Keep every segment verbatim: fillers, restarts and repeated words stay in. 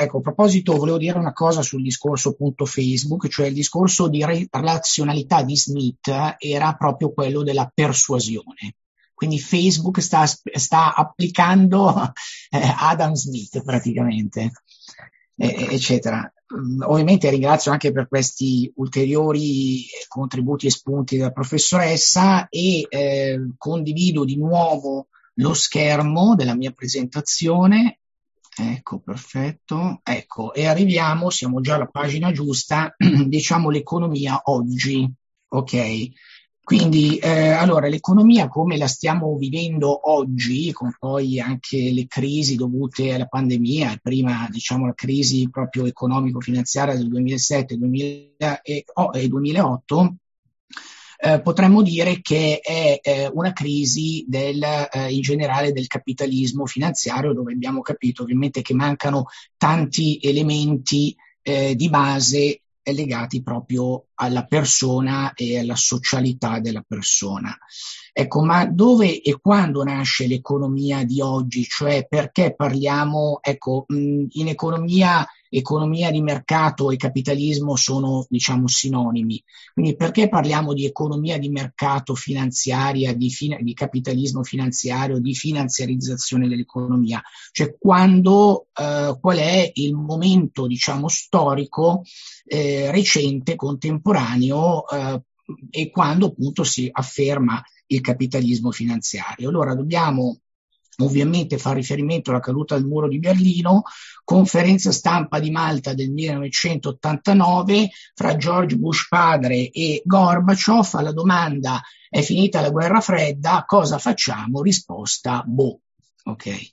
ecco, a proposito, volevo dire una cosa sul discorso appunto Facebook, cioè il discorso di re- relazionalità di Smith era proprio quello della persuasione. Quindi Facebook sta, sta applicando eh, Adam Smith praticamente, eh, eccetera. Mm, Ovviamente ringrazio anche per questi ulteriori contributi e spunti della professoressa e eh, condivido di nuovo lo schermo della mia presentazione. Ecco, perfetto. Ecco, e arriviamo, siamo già alla pagina giusta, diciamo l'economia oggi. Ok. Quindi, eh, allora, l'economia come la stiamo vivendo oggi, con poi anche le crisi dovute alla pandemia, e prima, diciamo, la crisi proprio economico-finanziaria del duemilasette duemila e duemilaotto, eh, potremmo dire che è eh, una crisi del, eh, in generale del capitalismo finanziario, dove abbiamo capito ovviamente che mancano tanti elementi eh, di base legati proprio alla persona e alla socialità della persona. Ecco, ma dove e quando nasce l'economia di oggi? Cioè perché parliamo, ecco, mh, in economia, economia di mercato e capitalismo sono, diciamo, sinonimi. Quindi perché parliamo di economia di mercato finanziaria, di, fin- di capitalismo finanziario, di finanziarizzazione dell'economia? Cioè quando, eh, qual è il momento, diciamo, storico eh, recente, contemporaneo, eh, e quando appunto si afferma il capitalismo finanziario. Allora dobbiamo ovviamente fare riferimento alla caduta del muro di Berlino, conferenza stampa di Malta del millenovecentottantanove fra George Bush padre e Gorbaciov. Alla domanda: è finita la guerra fredda, cosa facciamo? Risposta: boh. Ok.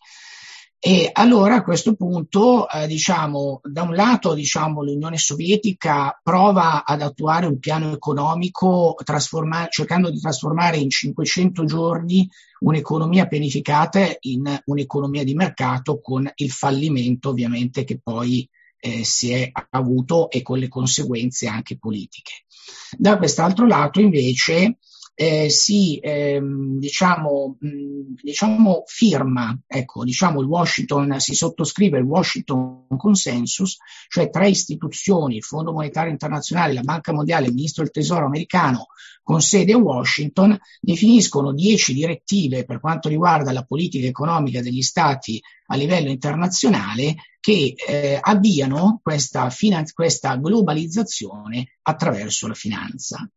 E allora a questo punto, eh, diciamo, da un lato, diciamo, l'Unione Sovietica prova ad attuare un piano economico trasforma- cercando di trasformare in cinquecento giorni un'economia pianificata in un'economia di mercato, con il fallimento ovviamente che poi eh, si è avuto e con le conseguenze anche politiche. Da quest'altro lato invece eh, si ehm, diciamo, mh, diciamo firma, ecco, diciamo il Washington, si sottoscrive il Washington Consensus, cioè tre istituzioni, il Fondo Monetario Internazionale, la Banca Mondiale, il Ministro del Tesoro americano, con sede a Washington, definiscono dieci direttive per quanto riguarda la politica economica degli Stati a livello internazionale che eh, avviano questa, finan- questa globalizzazione attraverso la finanza.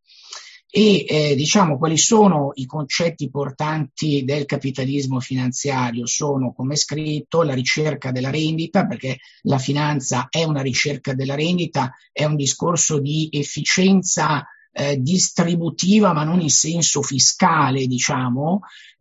E eh, diciamo quali sono i concetti portanti del capitalismo finanziario? Sono, come scritto, la ricerca della rendita, perché la finanza è una ricerca della rendita, è un discorso di efficienza eh, distributiva, ma non in senso fiscale, diciamo,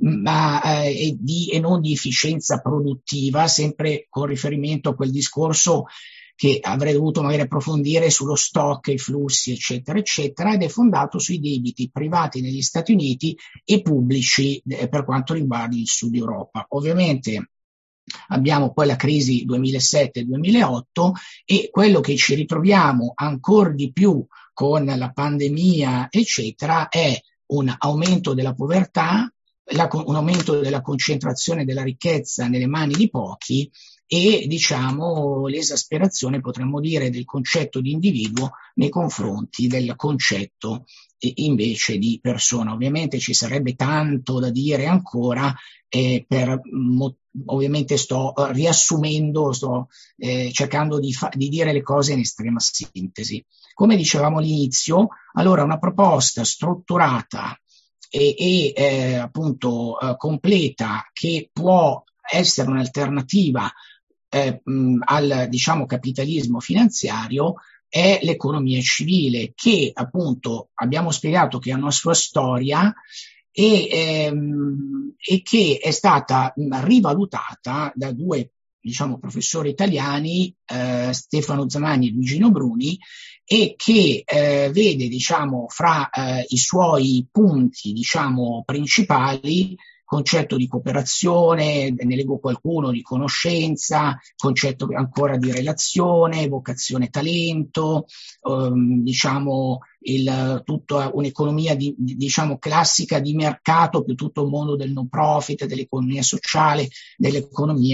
ma eh, e, di, e non di efficienza produttiva, sempre con riferimento a quel discorso che avrei dovuto magari approfondire sullo stock, i flussi, eccetera, eccetera, ed è fondato sui debiti privati negli Stati Uniti e pubblici eh, per quanto riguarda il Sud Europa. Ovviamente abbiamo poi la crisi duemilasette duemilaotto e quello che ci ritroviamo ancora di più con la pandemia, eccetera, è un aumento della povertà, la, un aumento della concentrazione della ricchezza nelle mani di pochi e, diciamo, l'esasperazione, potremmo dire, del concetto di individuo nei confronti del concetto eh, invece di persona. Ovviamente ci sarebbe tanto da dire ancora, eh, per, mo, ovviamente sto eh, riassumendo, sto eh, cercando di, fa- di dire le cose in estrema sintesi. Come dicevamo all'inizio, allora una proposta strutturata e, e eh, appunto eh, completa, che può essere un'alternativa eh, mh, al, diciamo, capitalismo finanziario, è l'economia civile, che appunto abbiamo spiegato che ha una sua storia e, ehm, e che è stata mh, rivalutata da due, diciamo, professori italiani, eh, Stefano Zamagni e Luigino Bruni, e che eh, vede, diciamo, fra eh, i suoi punti, diciamo, principali concetto di cooperazione, ne leggo qualcuno, di conoscenza, concetto ancora di relazione, vocazione talento, ehm, diciamo il, tutta un'economia di, di, diciamo classica di mercato, più tutto il mondo del non profit, dell'economia sociale, dell'economia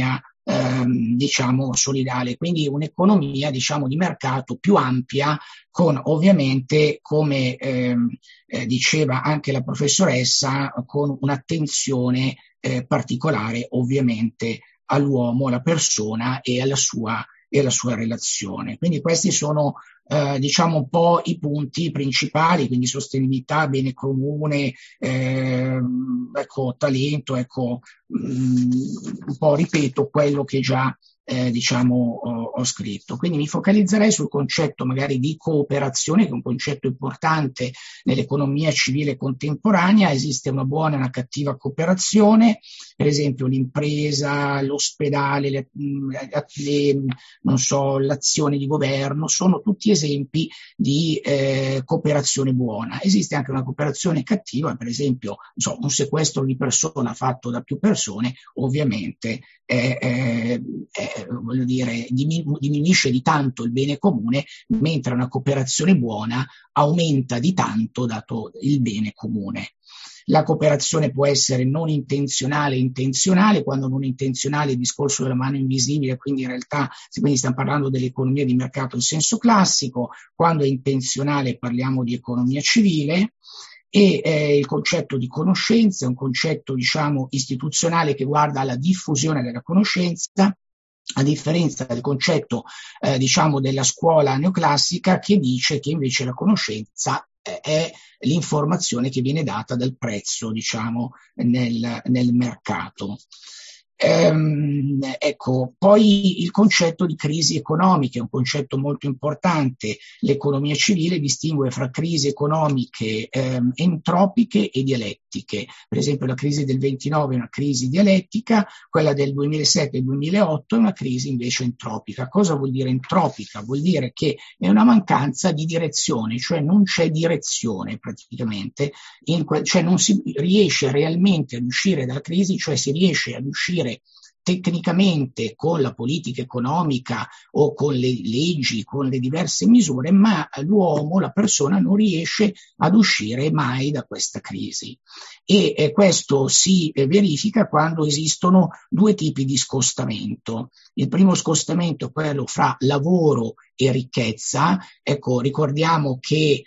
ehm, diciamo solidale, quindi un'economia diciamo di mercato più ampia, con ovviamente, come ehm, eh, diceva anche la professoressa, con un'attenzione eh, particolare ovviamente all'uomo, alla persona e alla sua, e alla sua relazione. Quindi questi sono eh, diciamo un po' i punti principali, quindi sostenibilità, bene comune, eh, ecco, talento, ecco, mh, un po' ripeto quello che già eh, diciamo ho, ho scritto. Quindi mi focalizzerei sul concetto magari di cooperazione, che è un concetto importante nell'economia civile contemporanea. Esiste una buona e una cattiva cooperazione, per esempio l'impresa, l'ospedale, le, le, non so, l'azione di governo, sono tutti esempi di eh, cooperazione buona. Esiste anche una cooperazione cattiva, per esempio, non so, un sequestro di persona fatto da più persone, ovviamente è, è, è, voglio dire, diminuisce di tanto il bene comune, mentre una cooperazione buona aumenta di tanto dato il bene comune. La cooperazione può essere non intenzionale e intenzionale. Quando non intenzionale è il discorso della mano invisibile, quindi in realtà quindi stiamo parlando dell'economia di mercato in senso classico. Quando è intenzionale parliamo di economia civile. E eh, il concetto di conoscenza è un concetto diciamo istituzionale che guarda alla diffusione della conoscenza, a differenza del concetto eh, diciamo della scuola neoclassica, che dice che invece la conoscenza eh, è l'informazione che viene data dal prezzo diciamo nel, nel mercato. Ehm, ecco, poi il concetto di crisi economiche è un concetto molto importante. L'economia civile distingue fra crisi economiche ehm, entropiche e dialettiche. Per esempio la crisi del ventinove è una crisi dialettica, quella del duemilasette e duemilaotto è una crisi invece entropica. Cosa vuol dire entropica? Vuol dire che è una mancanza di direzione, cioè non c'è direzione praticamente, in que- cioè non si riesce realmente ad uscire dalla crisi, cioè si riesce ad uscire tecnicamente con la politica economica o con le leggi, con le diverse misure, ma l'uomo, la persona non riesce ad uscire mai da questa crisi. E eh, questo si eh, verifica quando esistono due tipi di scostamento. Il primo scostamento è quello fra lavoro e ricchezza. Ecco, ricordiamo che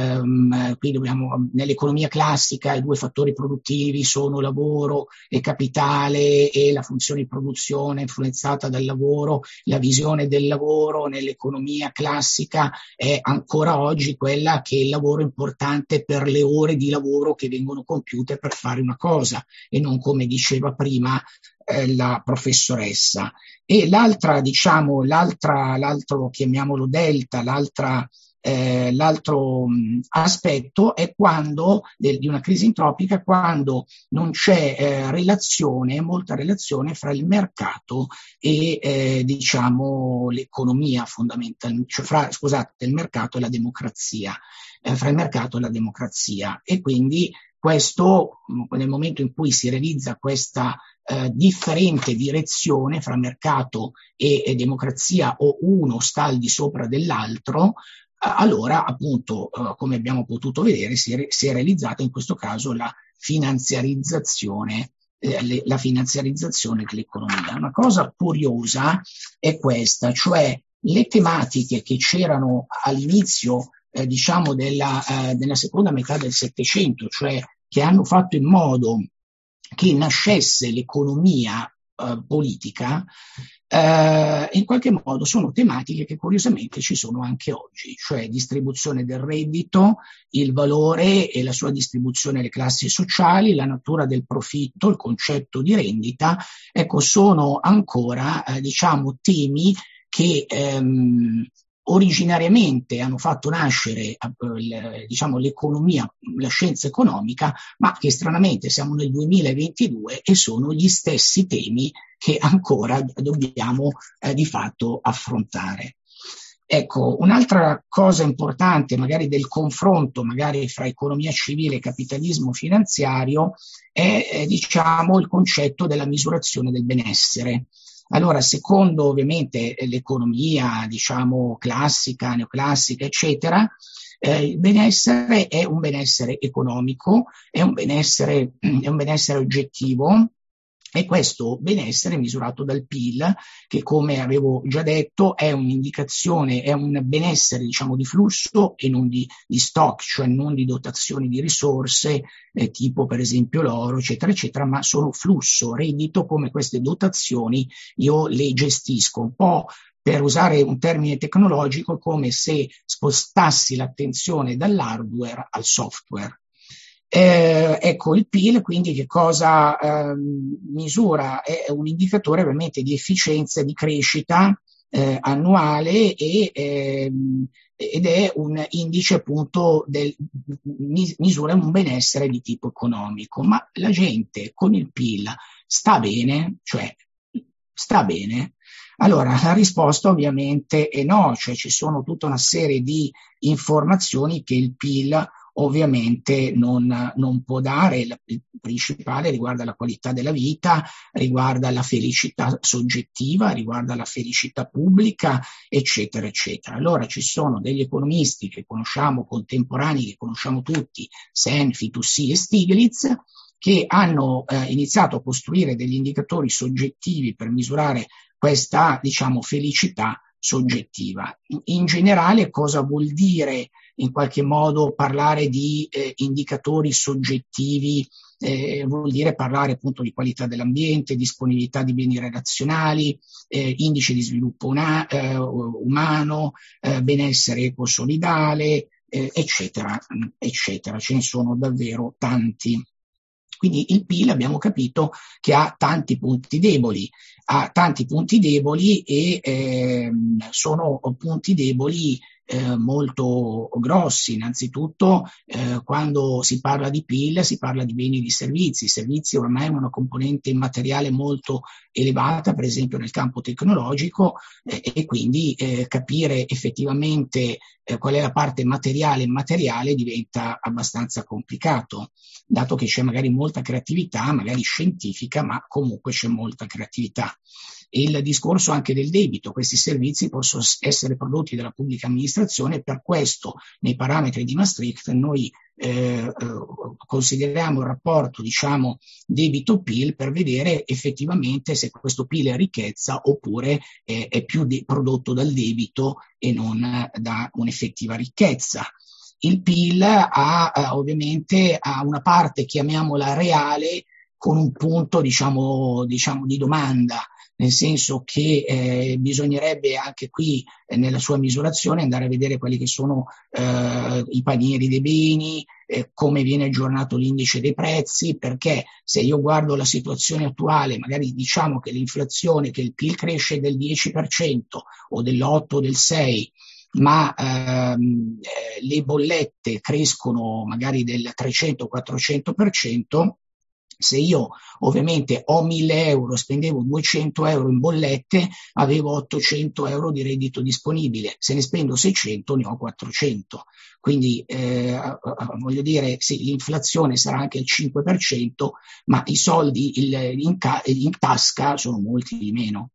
Um, qui dobbiamo, nell'economia classica i due fattori produttivi sono lavoro e capitale, e la funzione di produzione influenzata dal lavoro. La visione del lavoro nell'economia classica è ancora oggi quella che il lavoro è importante per le ore di lavoro che vengono compiute per fare una cosa, e non, come diceva prima eh, la professoressa. E l'altra, diciamo, l'altra, l'altro, chiamiamolo delta, l'altra Eh, l'altro mh, aspetto è quando, del, di una crisi entropica, quando non c'è eh, relazione, molta relazione fra il mercato e eh, diciamo l'economia fondamentalmente, cioè fra, scusate, il mercato e la democrazia, eh, fra il mercato e la democrazia. E quindi questo, nel momento in cui si realizza questa eh, differente direzione fra mercato e, e democrazia, o uno sta al di sopra dell'altro, allora appunto eh, come abbiamo potuto vedere si è, si è realizzata in questo caso la finanziarizzazione eh, le, la finanziarizzazione dell'economia. Una cosa curiosa è questa, cioè le tematiche che c'erano all'inizio eh, diciamo della, eh, della seconda metà del Settecento, cioè che hanno fatto in modo che nascesse l'economia eh, politica, Uh, in qualche modo sono tematiche che curiosamente ci sono anche oggi, cioè distribuzione del reddito, il valore e la sua distribuzione alle classi sociali, la natura del profitto, il concetto di rendita. Ecco, sono ancora eh, diciamo temi che ehm, originariamente hanno fatto nascere eh, diciamo l'economia, la scienza economica, ma che stranamente siamo nel duemilaventidue e sono gli stessi temi che ancora dobbiamo eh, di fatto affrontare. Ecco, un'altra cosa importante magari del confronto magari fra economia civile e capitalismo finanziario è eh, diciamo il concetto della misurazione del benessere. Allora, secondo ovviamente l'economia diciamo classica, neoclassica, eccetera, eh, il benessere è un benessere economico, è un benessere, è un benessere oggettivo, E questo benessere misurato dal P I L, che come avevo già detto è un'indicazione, è un benessere diciamo di flusso e non di, di stock, cioè non di dotazioni di risorse eh, tipo per esempio l'oro, eccetera, eccetera, ma sono flusso, reddito, come queste dotazioni io le gestisco, un po' per usare un termine tecnologico, come se spostassi l'attenzione dall'hardware al software. Eh, ecco, il P I L quindi che cosa eh, misura? È un indicatore ovviamente di efficienza e di crescita eh, annuale e, ehm, ed è un indice appunto del, misura un benessere di tipo economico. Ma la gente con il P I L sta bene? Cioè, sta bene? Allora, la risposta ovviamente è no, cioè ci sono tutta una serie di informazioni che il P I L ovviamente non, non può dare. Il, il principale riguarda la qualità della vita, riguarda la felicità soggettiva, riguarda la felicità pubblica, eccetera, eccetera. Allora ci sono degli economisti che conosciamo, contemporanei, che conosciamo tutti, Sen, Fitoussi e Stiglitz, che hanno eh, iniziato a costruire degli indicatori soggettivi per misurare questa, diciamo, felicità soggettiva. In generale, cosa vuol dire in qualche modo parlare di eh, indicatori soggettivi? Eh, vuol dire parlare appunto di qualità dell'ambiente, disponibilità di beni relazionali, eh, indice di sviluppo una, eh, umano, eh, benessere ecosolidale, eh, eccetera, eccetera. Ce ne sono davvero tanti. Quindi il P I L abbiamo capito che ha tanti punti deboli, ha tanti punti deboli e eh, sono punti deboli eh, molto grossi. Innanzitutto eh, quando si parla di P I L si parla di beni e di servizi. I servizi ormai hanno una componente immateriale molto elevata, per esempio nel campo tecnologico, eh, e quindi eh, capire effettivamente eh, qual è la parte materiale e immateriale diventa abbastanza complicato, dato che c'è magari molta creatività, magari scientifica, ma comunque c'è molta creatività. E il discorso anche del debito: questi servizi possono essere prodotti dalla pubblica amministrazione, per questo nei parametri di Maastricht noi eh, consideriamo il rapporto, diciamo, debito-P I L per vedere effettivamente se questo P I L è ricchezza oppure è, è più de- prodotto dal debito e non da un'effettiva ricchezza. Il P I L ha eh, ovviamente ha una parte, chiamiamola reale, con un punto diciamo, diciamo di domanda, nel senso che eh, bisognerebbe anche qui eh, nella sua misurazione andare a vedere quelli che sono eh, i panieri dei beni, eh, come viene aggiornato l'indice dei prezzi, perché se io guardo la situazione attuale, magari diciamo che l'inflazione, che il P I L cresce del dieci per cento o dell'otto o del sei per cento, ma ehm, eh, le bollette crescono magari del trecento quattrocento per cento, se io ovviamente ho mille euro, spendevo duecento euro in bollette, avevo ottocento euro di reddito disponibile, se ne spendo seicento ne ho quattrocento. Quindi eh, voglio dire, sì, l'inflazione sarà anche il cinque per cento, ma i soldi il, in, ca- in tasca sono molti di meno.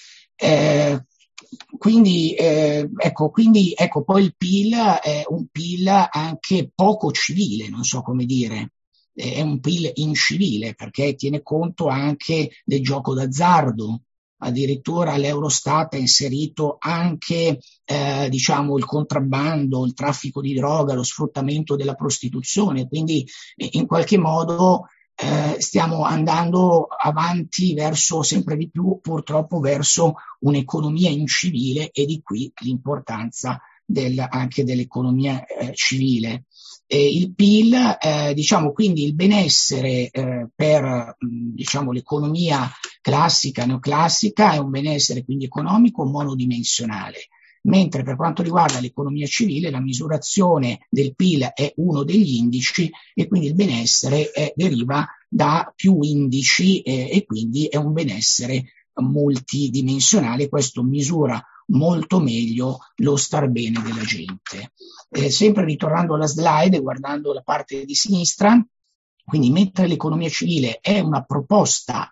Eh, Quindi, eh, ecco, quindi ecco, poi il P I L è un P I L anche poco civile, non so come dire, è un P I L incivile perché tiene conto anche del gioco d'azzardo. Addirittura l'Eurostat ha inserito anche eh, diciamo il contrabbando, il traffico di droga, lo sfruttamento della prostituzione, quindi eh, in qualche modo eh, stiamo andando avanti verso sempre di più, purtroppo, verso un'economia incivile, e di qui l'importanza del, anche dell'economia eh, civile. E il P I L, eh, diciamo quindi il benessere eh, per mh, diciamo l'economia classica, neoclassica, è un benessere quindi economico monodimensionale, mentre per quanto riguarda l'economia civile la misurazione del P I L è uno degli indici e quindi il benessere è, deriva da più indici eh, e quindi è un benessere multidimensionale. Questo misura molto meglio lo star bene della gente. Eh, sempre ritornando alla slide, guardando la parte di sinistra, quindi mentre l'economia civile è una proposta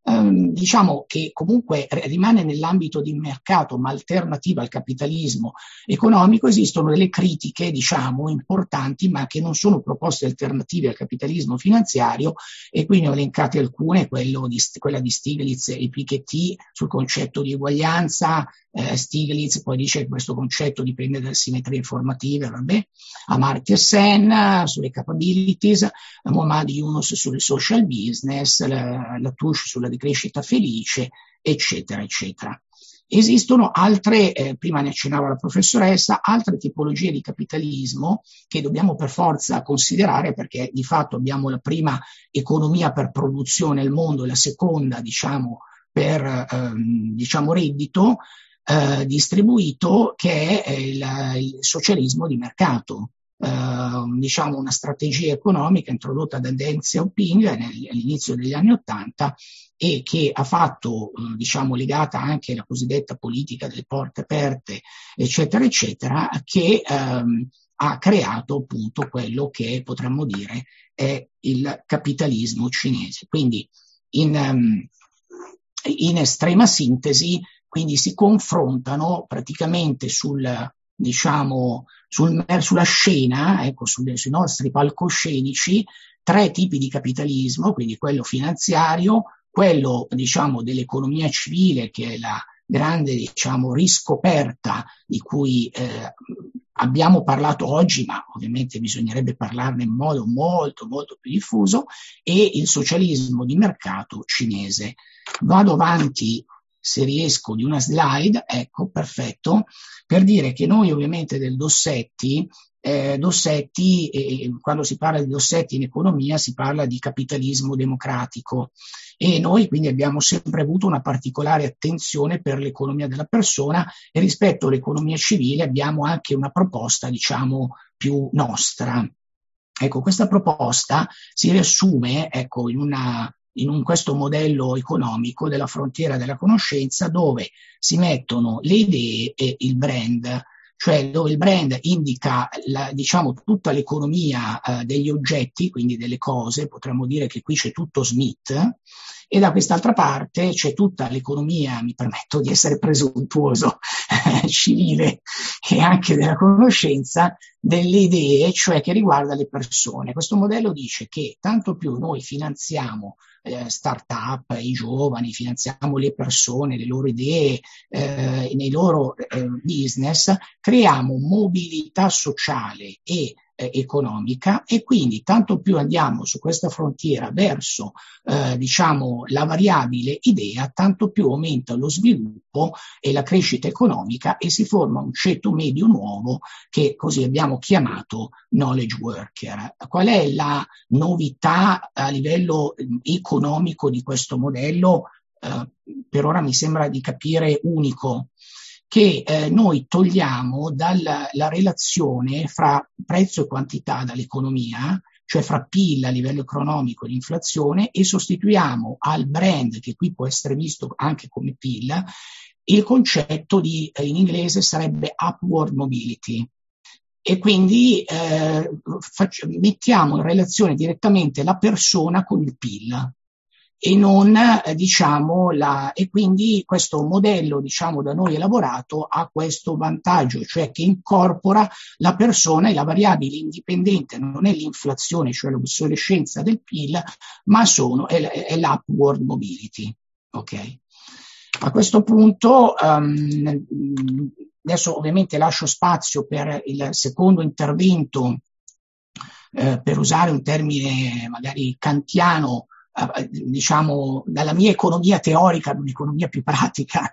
ehm, diciamo che comunque rimane nell'ambito di mercato ma alternativa al capitalismo economico, esistono delle critiche, diciamo, importanti, ma che non sono proposte alternative al capitalismo finanziario, e qui ne ho elencate alcune, quello di, quella di Stiglitz e Piketty sul concetto di uguaglianza. Eh, Stiglitz poi dice che questo concetto dipende dalle simmetrie informative, vabbè, Amartya Sen sulle capabilities, Muhammad Yunus sul social business, la, la Touche sulla decrescita felice, eccetera, eccetera. Esistono altre, eh, prima ne accennava la professoressa, altre tipologie di capitalismo che dobbiamo per forza considerare, perché di fatto abbiamo la prima economia per produzione al mondo e la seconda, diciamo, per ehm, diciamo reddito eh, distribuito, che è il, il socialismo di mercato. Uh, diciamo una strategia economica introdotta da Deng Xiaoping all'inizio degli anni Ottanta, e che ha fatto, uh, diciamo, legata anche alla cosiddetta politica delle porte aperte, eccetera, eccetera, che um, ha creato appunto quello che potremmo dire è il capitalismo cinese. Quindi in, um, in estrema sintesi, quindi si confrontano praticamente sul diciamo, sul, sulla scena, ecco, sui, sui nostri palcoscenici, tre tipi di capitalismo, quindi quello finanziario, quello, diciamo, dell'economia civile, che è la grande, diciamo, riscoperta di cui eh, abbiamo parlato oggi, ma ovviamente bisognerebbe parlarne in modo molto, molto più diffuso, e il socialismo di mercato cinese. Vado avanti, se riesco, di una slide, ecco, perfetto, per dire che noi ovviamente del Dossetti, eh, Dossetti eh, quando si parla di Dossetti in economia si parla di capitalismo democratico, e noi quindi abbiamo sempre avuto una particolare attenzione per l'economia della persona, e rispetto all'economia civile abbiamo anche una proposta, diciamo, più nostra. Ecco, questa proposta si riassume, ecco, in una in un, questo modello economico della frontiera della conoscenza, dove si mettono le idee e il brand, cioè dove il brand indica la, diciamo, tutta l'economia eh, degli oggetti, quindi delle cose, potremmo dire che qui c'è tutto Smith, e da quest'altra parte c'è tutta l'economia, mi permetto di essere presuntuoso, civile e anche della conoscenza, delle idee, cioè che riguarda le persone. Questo modello dice che tanto più noi finanziamo eh, start-up, i giovani, finanziamo le persone, le loro idee, eh, nei loro eh, business, creiamo mobilità sociale e eh, economica, e quindi tanto più andiamo su questa frontiera verso eh, diciamo la variabile idea, tanto più aumenta lo sviluppo e la crescita economica, e si forma un ceto medio nuovo che così abbiamo chiamato knowledge worker. Qual è la novità a livello economico di questo modello? Eh, per ora mi sembra di capire unico, che eh, noi togliamo dalla la relazione fra prezzo e quantità dall'economia, cioè fra P I L a livello economico e l'inflazione, e sostituiamo al brand, che qui può essere visto anche come P I L, il concetto di, eh, in inglese sarebbe upward mobility. E quindi eh, faccio, mettiamo in relazione direttamente la persona con il P I L, e non eh, diciamo la, e quindi questo modello, diciamo, da noi elaborato ha questo vantaggio, cioè che incorpora la persona, e la variabile indipendente non è l'inflazione, cioè l'obsolescenza del P I L, ma sono, è, è l'upward mobility. Ok? A questo punto um, adesso ovviamente lascio spazio per il secondo intervento, eh, per usare un termine magari kantiano, eh, diciamo dalla mia economia teorica ad un'economia più pratica.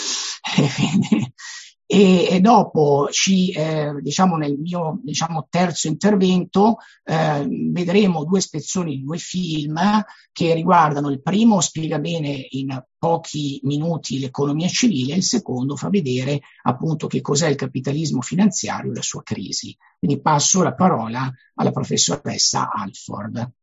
E, e dopo ci, eh, diciamo nel mio diciamo, terzo intervento eh, vedremo due spezzoni di due film che riguardano: il primo spiega bene in pochi minuti l'economia civile, e il secondo fa vedere appunto che cos'è il capitalismo finanziario e la sua crisi. Quindi passo la parola alla professoressa Alford.